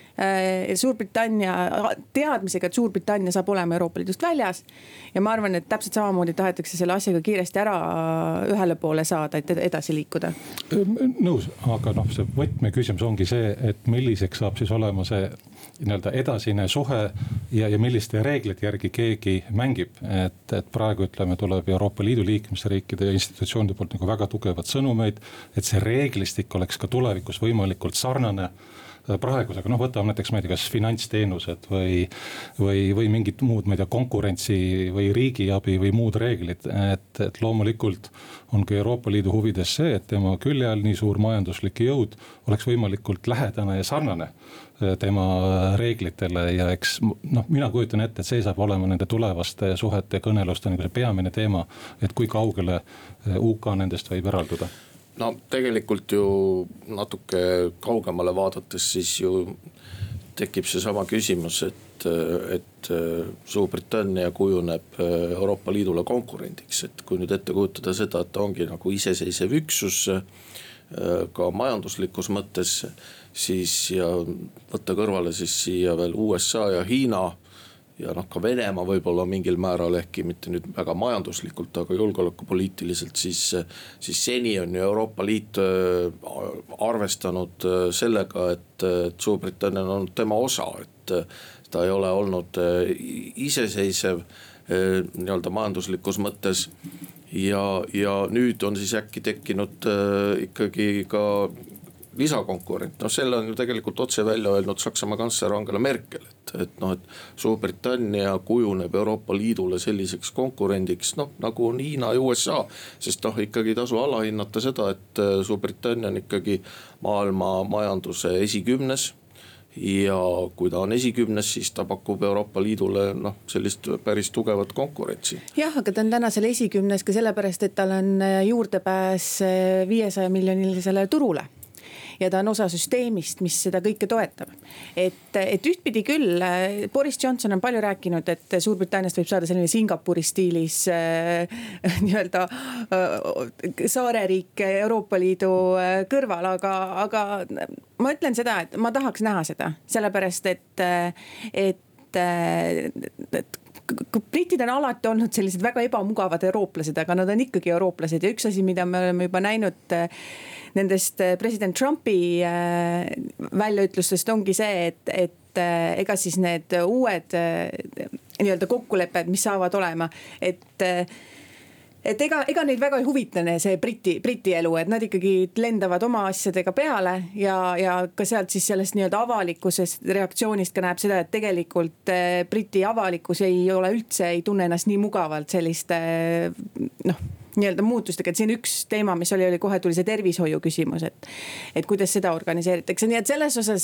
Speaker 6: Suurbritannia teadmisega, et Suurbritannia saab olema Euroopa Liidust väljas ja ma arvan, et täpselt samamoodi tahetakse selle asjaga kiiresti ära ühele poole saada, et edasi liikuda.
Speaker 5: Nõus, aga noh, see võtmeküsimus ongi see, et milliseks saab siis olema see nii-öelda edasine suhe ja, ja milliste reeglite järgi keegi mängib, et, et praegu ütleme, tuleb Euroopa Liidu liikmesriikide ja institutsioonide poolt nagu väga tugevad sõnumeid, et see reeglistik oleks ka tulevikus võimalikult sarnane praegusega, noh võtame näiteks, ma ei tea, kas finantsteenused või, või, või mingid muud, ma ei tea, konkurentsi või riigiabi või muud reeglid, et, et loomulikult on ka Euroopa Liidu huvides see, et tema külje all nii suur majanduslik jõud oleks võimalikult lähedane ja sarnane tema reeglitele ja eks noh, mina kujutan ette, et see saab olema nende tulevaste suhete kõneluste nagu see peamine teema, et kui kaugele U K nendest võib eralduda.
Speaker 4: No tegelikult ju natuke kaugemale vaadates siis ju tekib see sama küsimus, et, et Suurbritannia kujuneb Euroopa Liidule konkurendiks, et kui nüüd ette kujutada seda, et ta ongi nagu iseseisev üksus ka majanduslikus mõttes, siis ja võtta kõrvale siis siia veel U S A ja Hiina ja noh, ka Venemaa võib-olla mingil määral, ehkki mitte nüüd väga majanduslikult, aga julgeolekupoliitiliselt, siis, siis seni on ju Euroopa Liit arvestanud sellega, et, et Suurbritannia on olnud tema osa, et ta ei ole olnud iseseisev nii-öelda majanduslikus mõttes ja, ja nüüd on siis äkki tekkinud ikkagi ka lisakonkurent, noh selle on ju tegelikult otse välja öelnud Saksamaa kantsler Angela Merkel, et, et noh, et Suurbritannia kujuneb Euroopa Liidule selliseks konkurendiks, noh nagu on Hiina ja U S A, sest noh ikkagi tasu alahinnata seda, et Suurbritannia on ikkagi maailma majanduse esikümnes ja kui ta on esikümnes, siis ta pakub Euroopa Liidule noh sellist päris tugevat konkurentsi.
Speaker 6: jah, aga ta on tänasel esikümnes ka sellepärast, et tal on juurdepääs viiesaja miljonilisele turule. Ja ta on osa süsteemist, mis seda kõike toetab. Et, et ühtpidi küll, Boris Johnson on palju rääkinud, et Suurbritanniast võib saada selline Singapuri stiilis äh, nii-öelda äh, saareriik Euroopa Liidu kõrval, aga, aga ma ütlen seda, et ma tahaks näha seda, sellepärast et, et, et britid on alati olnud sellised väga ebamugavad eurooplased, aga nad on ikkagi eurooplased ja üks asi, mida me oleme juba näinud nendest president Trumpi väljaütlustest ongi see, et, et ega siis need uued nii-öelda kokkulepped, mis saavad olema, et et ega, ega neid väga ei huvitane see Briti, Briti elu, et nad ikkagi lendavad oma asjadega peale ja, ja ka sealt siis sellest nii-öelda avalikkusest reaktsioonist ka näeb seda, et tegelikult Briti avalikkus ei ole üldse, ei tunne ennast nii mugavalt selliste noh, nii-öelda muutustega, et siin üks teema, mis oli, oli kohe tuli see tervishoiu küsimus, et, et kuidas seda organiseeritakse, nii et selles osas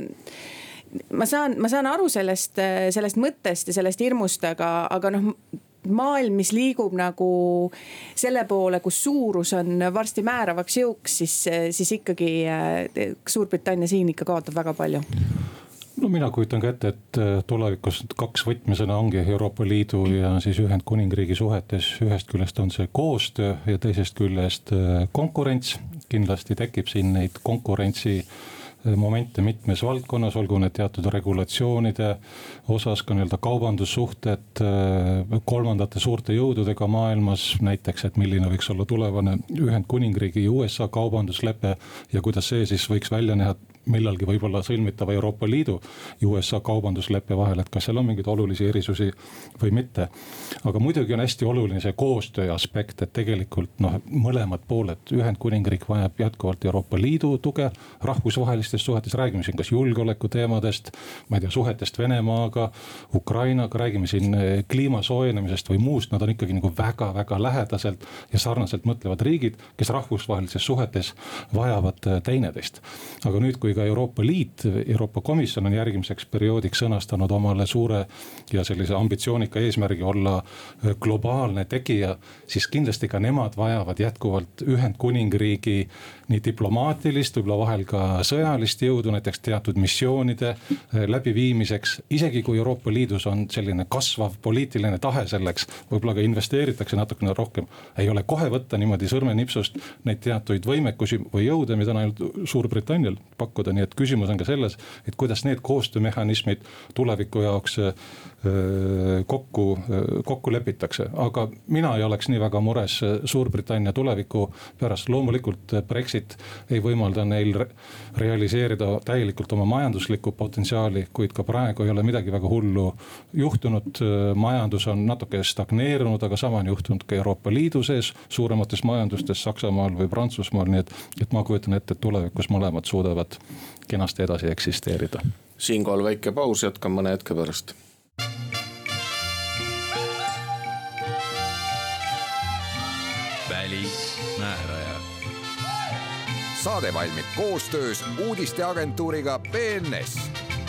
Speaker 6: ma saan, ma saan aru sellest, sellest mõttest ja sellest hirmust, aga, aga noh, maailm, mis liigub nagu selle poole, kus suurus on varsti määravaks jõuks, siis, siis ikkagi Suurbritannia siin ikka kaotab väga palju.
Speaker 5: No mina kujutan ka ette, et tulevikus kaks võtmesõna ongi Euroopa Liidu ja siis Ühendkuningriigi suhetes. Ühest küljest on see koostöö ja teisest küljest konkurents. Kindlasti tekib siin neid konkurentsi momente mitmes valdkonnas, olgu need teatud regulatsioonide osas, ka nii-öelda kaubandussuhted kolmandate suurte jõududega maailmas, näiteks, et milline võiks olla tulevane Ühendkuningriigi ja U S A kaubanduslepe ja kuidas see siis võiks välja näha millalgi võib-olla sõlmitava Euroopa Liidu ja U S A kaubandusleppe vahel, et kas seal on mingeid olulisi erisusi või mitte. Aga muidugi on hästi oluline see koostöö aspekt, et tegelikult noh, mõlemad pooled, Ühendkuningriik vajab jätkuvalt Euroopa Liidu tuge rahvusvahelistes suhetes, räägime siin kas julgeoleku teemadest, ma ei tea, suhetest Venemaaga, Ukrainaga, räägime siin kliima soojenemisest või muust, nad on ikkagi nagu väga-väga lähedaselt ja sarnaselt mõtlevad riigid, kes rahvusvahelises suhetes vajavad teineteist. Aga nüüd, kui ka Euroopa Liit, Euroopa Komisjon on järgmiseks perioodiks sõnastanud omale suure ja sellise ambitsioonika eesmärgi olla globaalne tegija, siis kindlasti ka nemad vajavad jätkuvalt Ühendkuningriigi nii diplomaatilist, võib-olla vahel ka sõjalist jõudu, näiteks teatud missioonide läbiviimiseks. Isegi kui Euroopa Liidus on selline kasvav poliitiline tahe selleks, võib-olla ka investeeritakse natukene rohkem, ei ole kohe võtta niimoodi sõrmenipsust neid teatuid võimekusi või jõude, mida on ainult Suurbritannial pakkuda. Nii et küsimus on ka selles, et kuidas need koostöömehhanismid tuleviku jaoks kokku, kokku lepitakse. Aga mina ei oleks nii väga mures Suurbritannia tuleviku pärast. Loomulikult Brexit ei võimalda neil realiseerida täielikult oma majanduslikku potentsiaali, kuid ka praegu ei ole midagi väga hullu juhtunud. Majandus on natuke stagneerunud, aga sama on juhtunud ka Euroopa Liidu sees, suuremates majandustes Saksamaal või Prantsusmaal. Nii et, et ma kujutan ette, et tulevikus mõlemad suudavad kenasti edasi eksisteerida.
Speaker 4: Siinkohal väike paus, jätkan mõne hetke pärast.
Speaker 2: Välismääraja. Saade valmib koostöös uudisteagentuuriga B N S.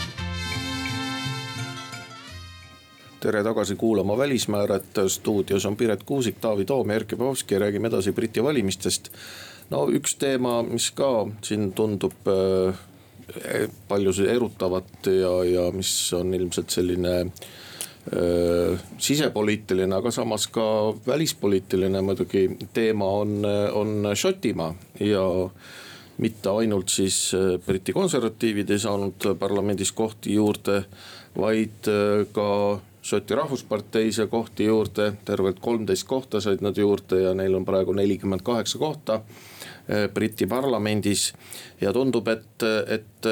Speaker 4: Tere tagasi kuulama Välismäärajat. Stuudios on Piret Kuusik, Taavi Toom ja Erkki Pahovski ja räägime edasi Briti valimistest. No üks teema, mis ka siin tundub paljusid erutavat ja, ja mis on ilmselt selline äh, sisepoliitiline, aga samas ka välispoliitiline muidugi teema on, on Šotimaa ja mitte ainult siis Briti konservatiivid ei saanud parlamendis kohti juurde, vaid ka Šoti rahvusparteis ja kohti juurde, tervelt kolmteist kohta said nad juurde ja neil on praegu nelikümmend kaheksa kohta Briti parlamendis ja tundub, et, et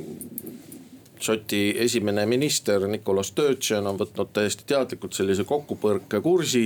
Speaker 4: Šoti esimene minister Nicola Sturgeon on võtnud täiesti teadlikult sellise kokkupõrke kursi.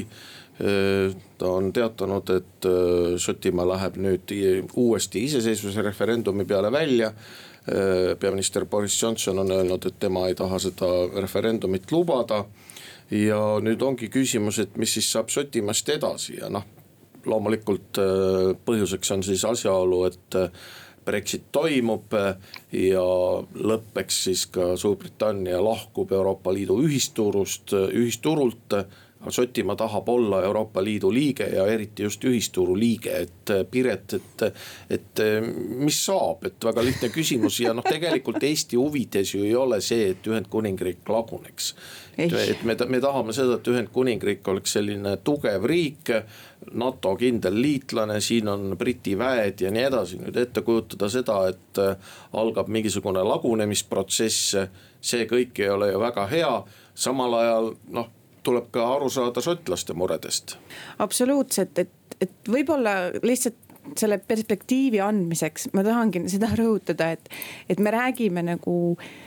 Speaker 4: Ta on teatanud, et Šotimaa läheb nüüd uuesti iseseisvuse referendumi peale välja. Peaminister Boris Johnson on öelnud, et tema ei taha seda referendumit lubada ja nüüd ongi küsimus, et mis siis saab Šotimaast edasi ja noh, loomulikult põhjuseks on siis asjaolu, et Brexit toimub ja lõppeks siis ka Suurbritannia lahkub Euroopa Liidu ühisturust, ühisturult. Šotimaa tahab olla Euroopa Liidu liige ja eriti just ühisturu liige, et Piret, et, et mis saab, et väga lihtne küsimus ja noh, tegelikult Eesti huvides ju ei ole see, et Ühendkuningriik laguneks. Et me, me tahame seda, et Ühendkuningriik oleks selline tugev riik, NATO kindel liitlane, siin on Briti väed ja nii edasi. Nüüd ette kujutada seda, et algab mingisugune lagunemisprotsess, see kõik ei ole ju väga hea, samal ajal noh, tuleb ka aru saada šotlaste muredest.
Speaker 6: Absoluutselt, et, et võib-olla lihtsalt selle perspektiivi andmiseks ma tahangi seda rõhutada, et, et me räägime nagu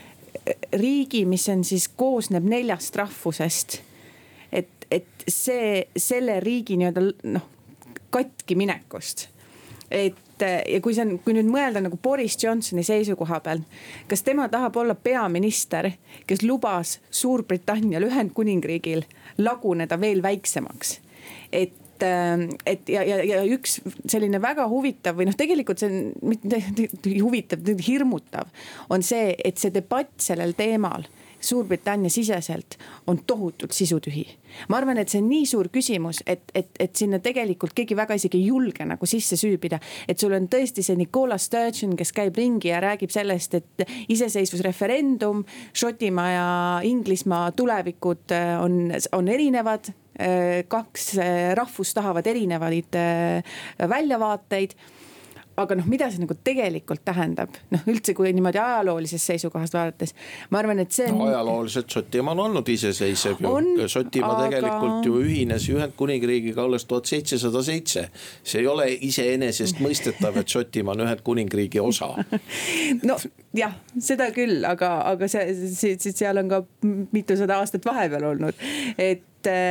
Speaker 6: riigi, mis on siis koosneb neljast rahvusest, et, et see, selle riigi nii-öelda noh, katki minekust, et ja kui, see on, kui nüüd mõelda nagu Boris Johnsoni seisukoha peal, kas tema tahab olla peaminister, kes lubas Suurbritannial Ühendkuningriigil laguneda veel väiksemaks, et et ja, ja, ja üks selline väga huvitav või noh, tegelikult see on mitte huvitav, hirmutav on see, et see debatt sellel teemal Suurbritannia siseselt on tohutult sisutühi. Ma arvan, et see on nii suur küsimus, et, et, et sinna tegelikult keegi väga isegi ei julge nagu sisse süübida, et sul on tõesti see Nicola Sturgeon, kes käib ringi ja räägib sellest, et iseseisvusreferendum, Šotimaa ja Inglismaa tulevikud on, on erinevad, kaks rahvust tahavad erinevaid väljavaateid. Aga noh, mida see nagu tegelikult tähendab? Noh, üldse kui niimoodi ajaloolisest seisukohast vaadates, ma arvan, et see on... No,
Speaker 4: ajalooliselt Šotimaa on olnud iseseisev ju. Šotimaa aga... tegelikult ju ühines Ühendkuningriigiga alles tuhat seitsesada seitse. See ei ole iseenesest mõistetav, et Šotimaa on Ühendkuningriigi osa.
Speaker 6: No jah, seda küll, aga, aga see, see, seal on ka mitusada aastat vahepeal olnud. Et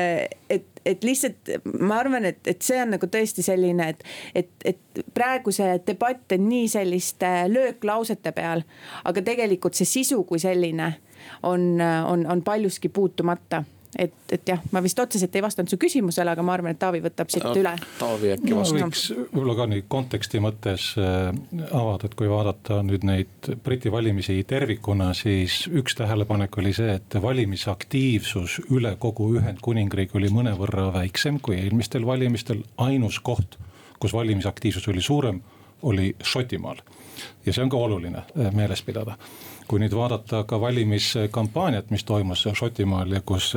Speaker 6: et, et lihtsalt ma arvan, et, et see on nagu tõesti selline, et, et, et praegu see debatt on nii selliste lööklausete peal, aga tegelikult see sisu kui selline on, on, on paljuski puutumata. Et, et jah, ma vist otseselt ei vastanud su küsimusele, aga ma arvan, et Taavi võtab siit üle.
Speaker 4: Taavi äkki vastab.
Speaker 5: No, võiks võib-olla ka nii konteksti mõttes avada, et kui vaadata nüüd neid Briti valimisi tervikuna, siis üks tähelepanek oli see, et valimisaktiivsus üle kogu Ühendkuningriik oli mõnevõrra väiksem kui eelmistel valimistel. Ainus koht, kus valimisaktiivsus oli suurem, oli Šotimaal. Ja see on ka oluline meeles pidada. Kui nüüd vaadata ka valimiskampaaniat, mis toimus Šotimaal ja kus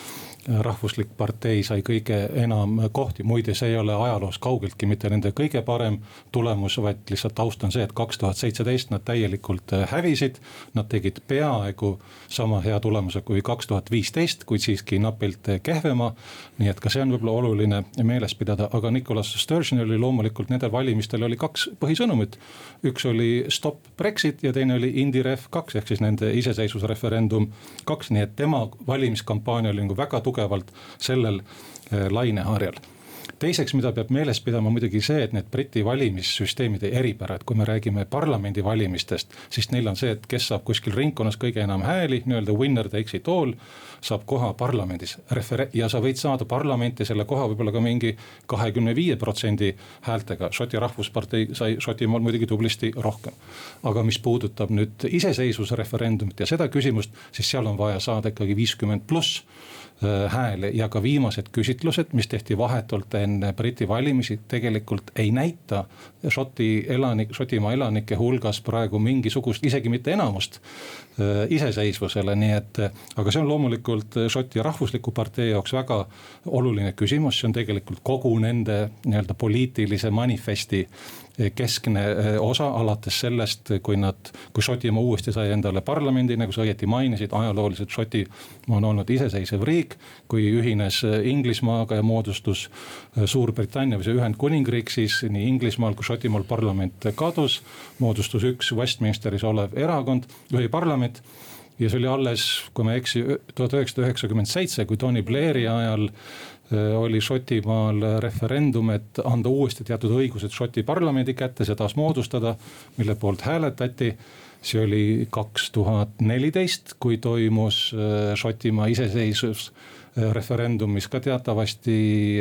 Speaker 5: rahvuslik partei sai kõige enam kohti. Muide, see ei ole ajaloos kaugeltki mitte nende kõige parem tulemus, vaid lihtsalt taust on see, et kaks tuhat seitseteist nad täielikult hävisid. Nad tegid peaaegu sama hea tulemuse kui kaks tuhat viisteist, kuid siiski napilt kehvema. Nii et ka see on võib-olla oluline meeles pidada. Aga Nicola Sturgeon oli loomulikult nendel valimistel oli kaks põhisõnumit. Üks oli Stop Brexit ja teine oli IndyRef kaks ehk siis nende iseseisvusreferendum kaks. Nii et tema valimiskampaania oli väga tugevalt sellel laineharjal. Teiseks, mida peab meeles pidama muidugi see, et need Briti valimissüsteemide eripära, et kui me räägime parlamendi valimistest, siis neil on see, et kes saab kuskil ringkonnas kõige enam hääli, nii-öelda winner takes it all, saab koha parlamendis refere- ja sa võid saada parlamenti selle koha võib-olla ka mingi kahekümne viie protsendi häältega. Šoti rahvuspartei sai Šotimaal muidugi tublisti rohkem. Aga mis puudutab nüüd iseseisvusreferendumit ja seda küsimust, siis seal on vaja saada ikkagi viiskümmend pluss hääli ja ka viimased küsitlused, mis tehti vahetult enne Briti valimisi, tegelikult ei näita Šoti elanik, Šotimaa elanike hulgas praegu mingisugust, isegi mitte enamust iseseisvusele, nii et aga see on loomulikult Šoti rahvusliku partei jaoks väga oluline küsimus, see on tegelikult kogu nende nii-öelda poliitilise manifesti keskne osa alates sellest, kui nad, kui Šotimaa uuesti sai endale parlamendi, nagu sa õieti mainisid, ajalooliselt Šotimaa on olnud iseseisev riik, kui ühines Inglismaaga ja moodustus Suurbritannia või see Ühendkuningriik, siis nii Inglismaal kui Šotimaal parlament kadus, moodustus üks Westminsteris olev erakond või parlament ja see oli alles, kui ma eksi, tuhat üheksasada üheksakümmend seitse, kui Tony Blairi ajal oli Šotimaal referendum, et anda uuesti teatud õigused Šoti parlamendi kätte, see taas moodustada, mille poolt hääletati. See oli kaks tuhat neliteist, kui toimus Šotimaa iseseisvus referendum, mis ka teatavasti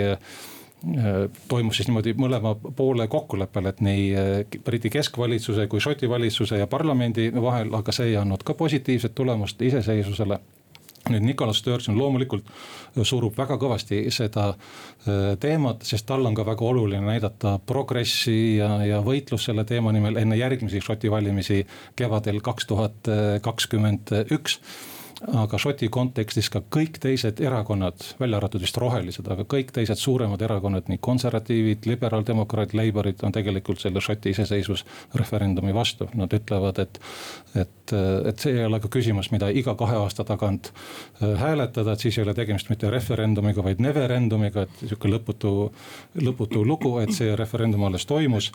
Speaker 5: toimus siis niimoodi mõlema poole kokkuleppel, et nii Briti keskvalitsuse kui Šoti valitsuse ja parlamendi vahel, aga see ei andnud ka positiivset tulemust iseseisvusele. Nüüd Nicola Sturgeon loomulikult surub väga kõvasti seda teemat, sest tal on ka väga oluline näidata progressi ja, ja võitlus selle teema nimel enne järgmisi Šoti valimisi kevadel kaks tuhat kakskümmend üks. Aga Šoti kontekstis ka kõik teised erakonnad, välja arvatud vist rohelised, aga kõik teised suuremad erakonnad, nii konservatiivid, liberaaldemokraat, leiborid on tegelikult selle Šoti iseseisvus referendumi vastu. Nad ütlevad, et, et, et see ei ole ka küsimus, mida iga kahe aasta tagant hääletada, et siis ei ole tegemist mitte referendumiga, vaid neverendumiga, et niisugune lõputu, lõputu lugu, et see referendum alles toimus.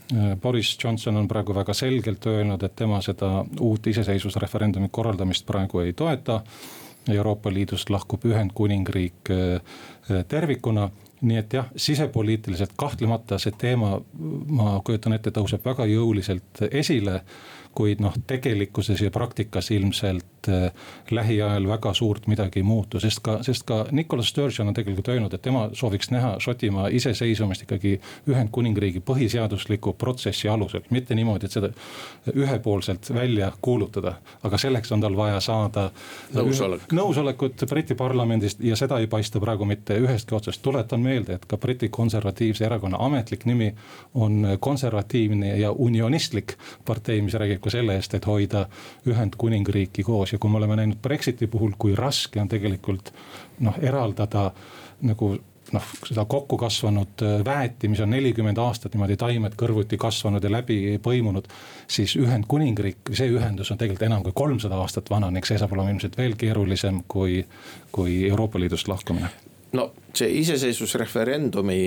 Speaker 5: Boris Johnson on praegu väga selgelt öelnud, et tema seda uut iseseisvusreferendumi korraldamist praegu ei toeta. Euroopa Liidust lahkub Ühendkuningriik tervikuna. Nii et jah, sisepoliitiliselt kahtlemata see teema, ma kujutan ette, tõuseb väga jõuliselt esile, kuid noh, tegelikkuses ja praktikas ilmselt äh, lähiajal väga suurt midagi ei muutu, sest ka, sest ka Nicola Sturgeon on tegelikult öelnud, et tema sooviks näha Šotimaa iseseisvumist ikkagi Ühendkuningriigi põhiseadusliku protsessi alusel, mitte niimoodi, et seda ühepoolselt välja kuulutada, aga selleks on tal vaja saada
Speaker 4: Nõusolek.
Speaker 5: nõusolekut Briti parlamendist ja seda ei paista praegu mitte ühestki otsast. Tuletan meelde, et ka Briti konservatiivse erakonna ametlik nimi on konservatiivne ja unionistlik partei, mis räägib selle eest, et hoida Ühendkuningriiki koos ja kui me oleme näinud Brexiti puhul, kui raske on tegelikult noh, eraldada nagu noh, seda kokku kasvanud väeti, mis on nelikümmend aastat niimoodi taimed kõrvuti kasvanud ja läbi põimunud, siis Ühendkuningriik, see ühendus on tegelikult enam kui kolmsada aastat vana, ning see saab olema ilmselt veel keerulisem kui, kui Euroopa Liidust lahkumine.
Speaker 4: No see iseseisvusreferendumi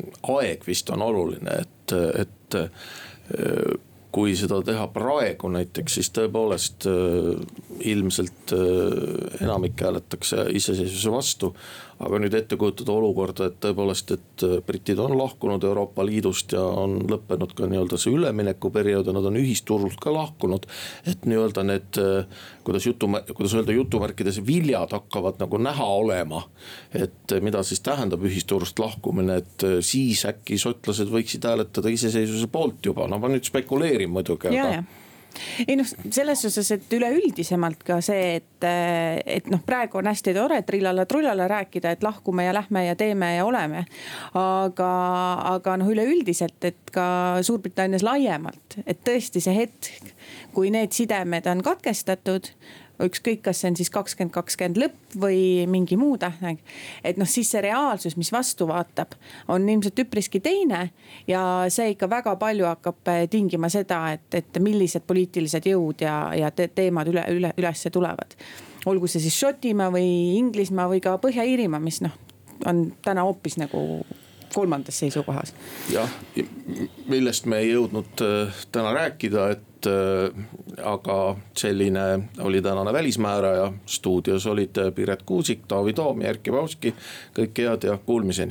Speaker 4: aeg vist on oluline, et, et kui seda teha praegu näiteks, siis tõepoolest ilmselt enamik hääletakse iseseisvuse vastu, aga nüüd ette kujutada olukorda, et tõepoolest, et britid on lahkunud Euroopa Liidust ja on lõppenud ka nii-öelda see üleminekuperiood ja nad on ühisturult ka lahkunud, et nii-öelda need, kuidas, jutu, kuidas öelda, jutumärkides viljad hakkavad nagu näha olema, et mida siis tähendab ühisturust lahkumine, et siis äkki šotlased võiksid hääletada iseseisvuse poolt juba, no ma nüüd spekuleerin muidugi, aga
Speaker 6: ei noh, selles osas, et üleüldisemalt ka see, et, et noh, praegu on hästi tore trillala trullala rääkida, et lahkume ja lähme ja teeme ja oleme. Aga, aga noh, üleüldiselt, et ka Suurbritannias laiemalt, et tõesti see hetk, kui need sidemed on katkestatud, ükskõik, kas see on siis kakskümmend kakskümmend lõpp või mingi muu tähtaeg, et noh, siis see reaalsus, mis vastu vaatab, on ilmselt üpriski teine ja see ikka väga palju hakkab tingima seda, et, et millised poliitilised jõud ja, ja te, teemad üle, üle, ülesse tulevad. Olgu see siis Šotimaa või Inglismaa või ka Põhja-Iirimaa, mis noh, on täna hoopis nagu kolmandas seisukohas. Jah,
Speaker 4: millest me ei jõudnud täna rääkida, et aga selline oli tänane välismääraja. Stuudios olid Piret Kuusik, Taavi Toom ja Erkki Bauski. Kõike head ja kuulmiseni.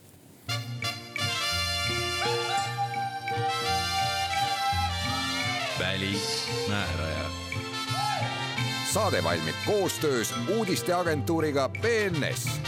Speaker 2: Välismääraja. Saade valmib koostöös uudisteagentuuriga B N S.